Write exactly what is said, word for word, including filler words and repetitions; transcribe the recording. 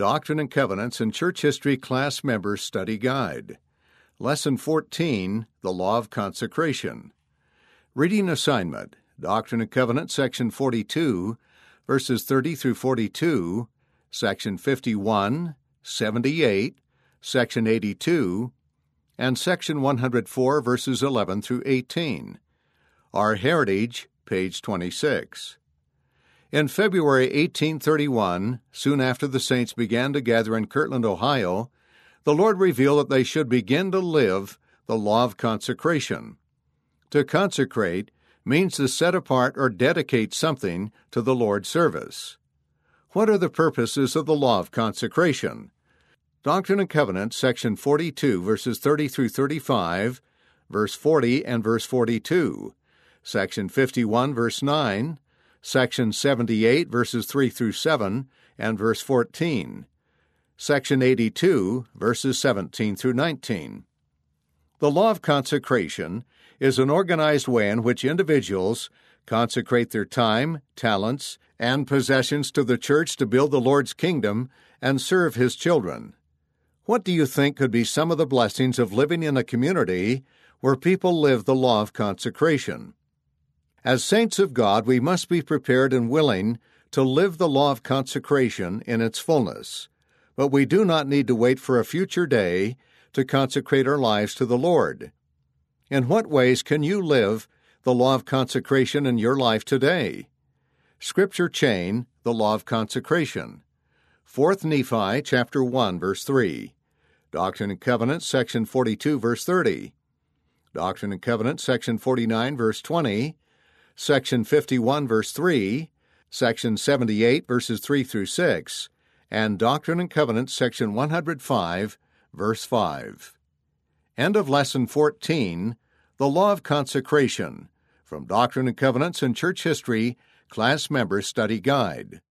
Doctrine and Covenants and Church History Class Members Study Guide. Lesson fourteen, The Law of Consecration. Reading assignment, Doctrine and Covenants, Section forty-two, verses thirty through forty-two, Section fifty-one, seventy-eight, Section eighty-two, and Section one hundred four, verses eleven through eighteen. Our Heritage, page twenty-six. In February eighteen thirty-one, soon after the saints began to gather in Kirtland, Ohio, the Lord revealed that they should begin to live the law of consecration. To consecrate means to set apart or dedicate something to the Lord's service. What are the purposes of the law of consecration? Doctrine and Covenants, section forty-two, verses thirty through thirty-five, verse forty and verse forty-two, section fifty-one, verse nine, Section seventy-eight, verses three through seven, and verse fourteen. Section eighty-two, verses seventeen through nineteen. The law of consecration is an organized way in which individuals consecrate their time, talents, and possessions to the church to build the Lord's kingdom and serve His children. What do you think could be some of the blessings of living in a community where people live the law of consecration? As saints of God, we must be prepared and willing to live the law of consecration in its fullness. But we do not need to wait for a future day to consecrate our lives to the Lord. In what ways can you live the law of consecration in your life today? Scripture chain, the law of consecration. Fourth Nephi, chapter one, verse three. Doctrine and Covenants, section forty-two, verse thirty. Doctrine and Covenants, section forty-nine, verse twenty. Section fifty-one, verse three, Section seventy-eight, verses three through six, and Doctrine and Covenants, section one hundred five, verse five. End of Lesson fourteen, The Law of Consecration, from Doctrine and Covenants and Church History, Class Members Study Guide.